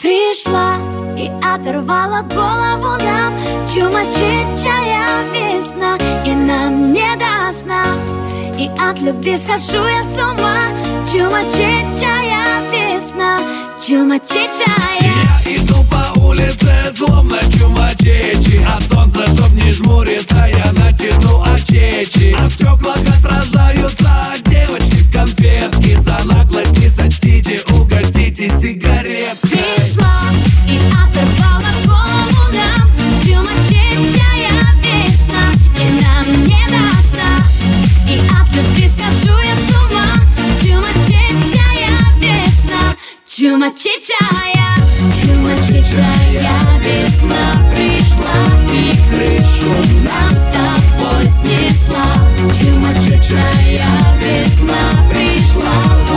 Пришла и оторвала голову нам чумачечая весна, и нам не до сна, и от любви схожу я с ума. Чумачечая весна, чумачечая. Я иду по улице, словно чумачечи. От солнца, чтоб не жмуриться, я натяну очечи. А в стеклах отражаются девочки конфетки. За наглость не сочтите, угостите сигареткой. Пришла и оторвала голову нам чумачечая весна, и нам не до сна, и от любви схожу я с ума. Чумачечая весна, чумачечая. Чумачечая весна пришла и крышу нам с тобой снесла. Чумачечая весна пришла,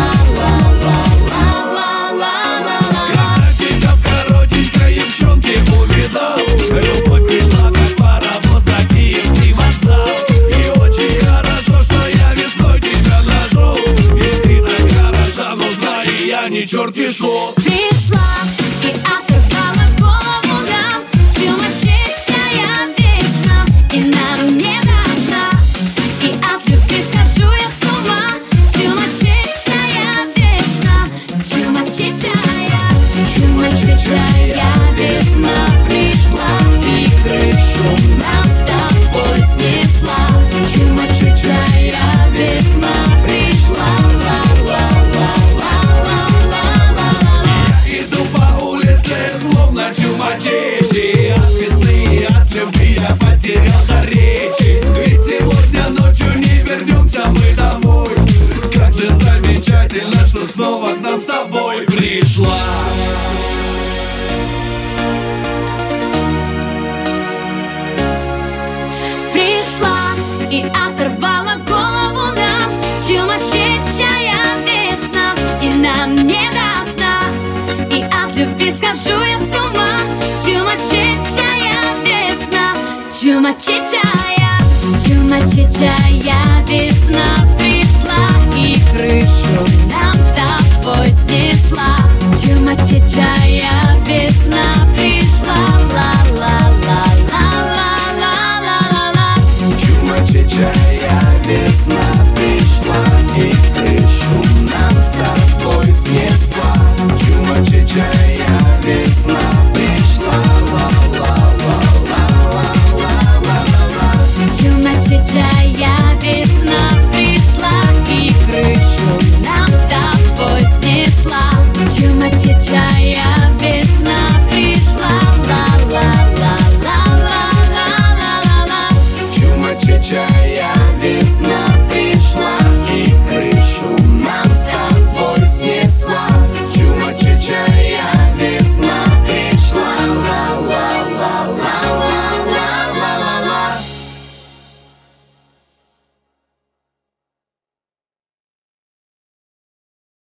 ла-ла-ла-ла-ла-ла-ла. Когда тебя в коротенькой юбчонке увидал, любовь пришла как паровоз на Киевский вокзал. И очень хорошо, что я весной тебя нашел. И ты так хороша, но знай, я не черти шут. Пришла и оторвала голову нам чумачечая весна, и нам не до сна, и от любви схожу я с ума. Чумачечая весна, чумачечая. Чумачечая весна пришла и крышу нам с тобой снесла. Чумачечая весна пришла, Иду по улице, словно чумачечи. От весны и от любви я потерял до речи. Ведь сегодня ночью не вернемся мы домой. Как же замечательно, что снова к нам с тобой пришла. Пришла и оторвала голову нам чумачечая весна, и нам не до сна, и от любви схожу я с ума. Чумачечая весна, чумачечая. Чумачечая весна пришла и крышу нам с тобой снесла. Чумачечая